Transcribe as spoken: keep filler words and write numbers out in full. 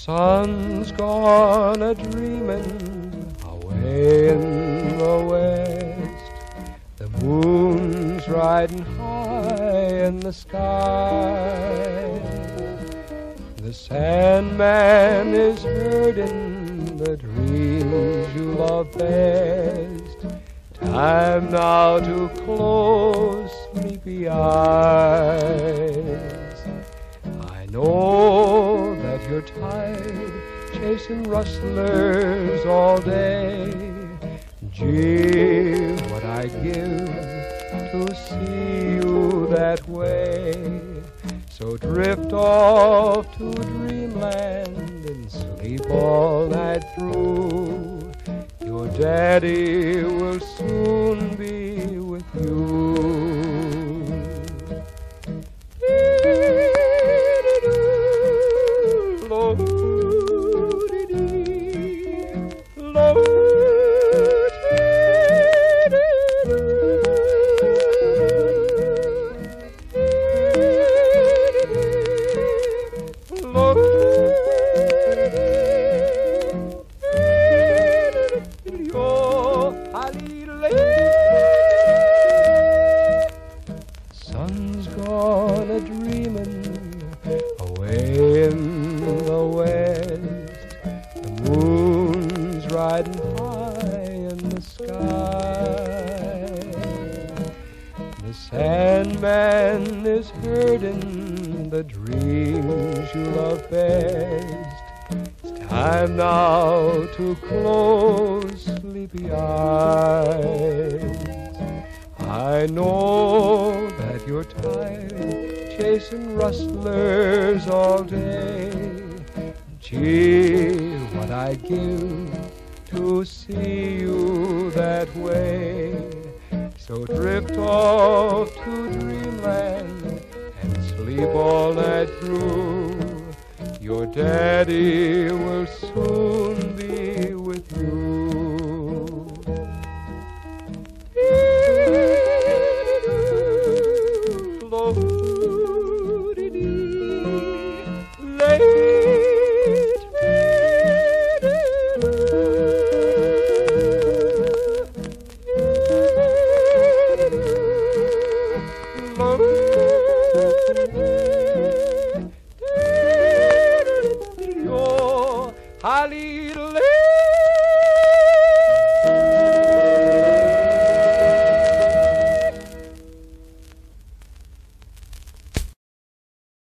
sun's gone a-dreamin' away in the west. The moon's riding high in the sky. The Sandman is herding the dreams you love best. Time now to close sleepy eyes. I know that you're tired chasing rustlers all day. Gee, what I'd give to see you that way. So drift off to dreamland and sleep all night through. Your daddy will soon be with you. Sun's gone a-dreamin' away in the west. The moon's riding high in the sky. The Sandman is herding the dreams you love best. It's time now to close sleepy eyes. I know that you're tired chasing rustlers all day. Gee, what I'd give to see you that way. So drift off to dreamland and sleep all night through. Your daddy will soon